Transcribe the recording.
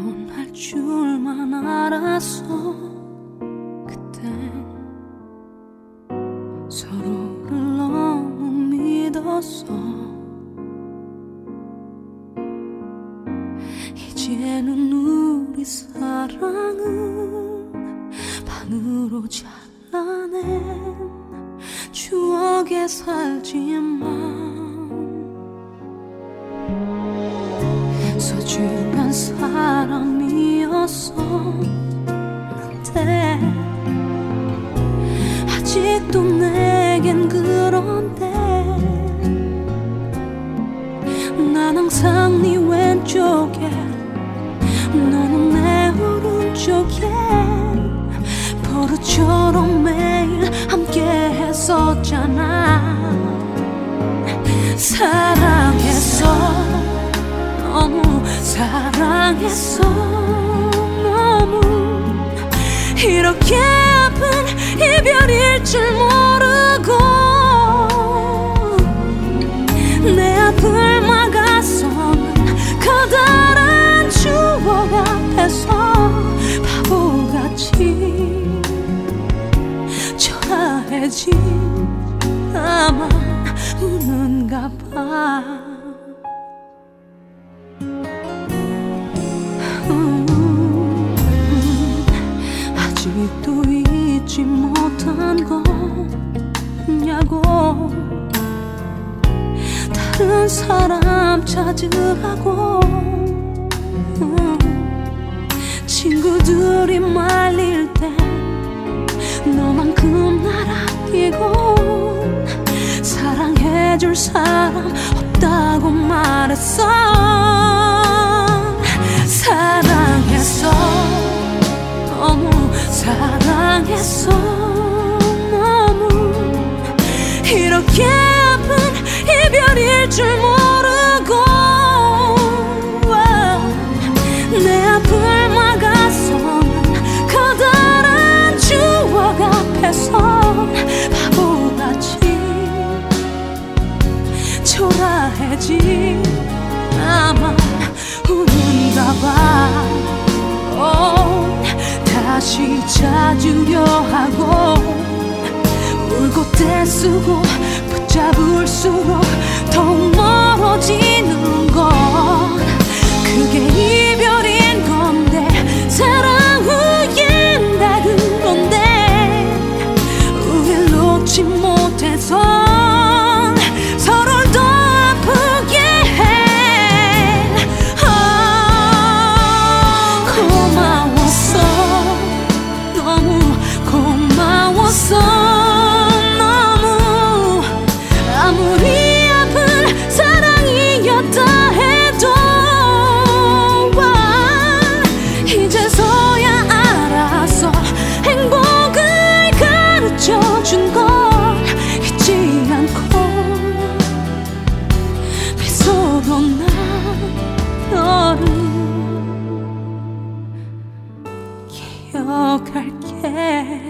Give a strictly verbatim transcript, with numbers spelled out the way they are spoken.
할 줄만 알았어. 그땐 서로를 너무 믿었어. 이제는 우리 사랑은 반으로 잘라낸 추억에 살지만 소중한 사람이었었는데 아직도 내겐 그런데 난 항상 네 왼쪽에 너는 내 오른쪽에 버릇처럼 매일 함께 했었잖아. 사랑했어, 너무 사랑했어. 너무 이렇게 아픈 이별일 줄 모르고 내 앞을 막아서는 커다란 추억 앞에서 바보같이 초라해진 나만 우는가 봐. 음, 아직도 잊지 못한 거냐고. 다른 사람 찾으라고. 음, 친구들이 말릴 때 너만큼 날 아끼고 사랑해줄 사람 없다고 말했어. 사랑했어, 너무 사랑했어. 너무 이렇게 아픈 이별일 줄 모르고 내 앞을 막아서는 커다란 추억 앞에서 바보같이 초라해진 나만 우는가 봐. 어, 다시 찾으려 하고 울고 떼쓰고 붙잡을수록 더욱 멀어지는 건 그게 이별인 건데 사랑 후엔 다른 건데 우릴 놓지 못해서 서로를 더 아프게 해. 아, 고마웠어, 너무 고마웠어. 너무 아무리 아픈 사랑이었다 해도 이제서야 알았어. 행복을 가르쳐준 걸 잊지 않고 미소로 난 너를 기억할게.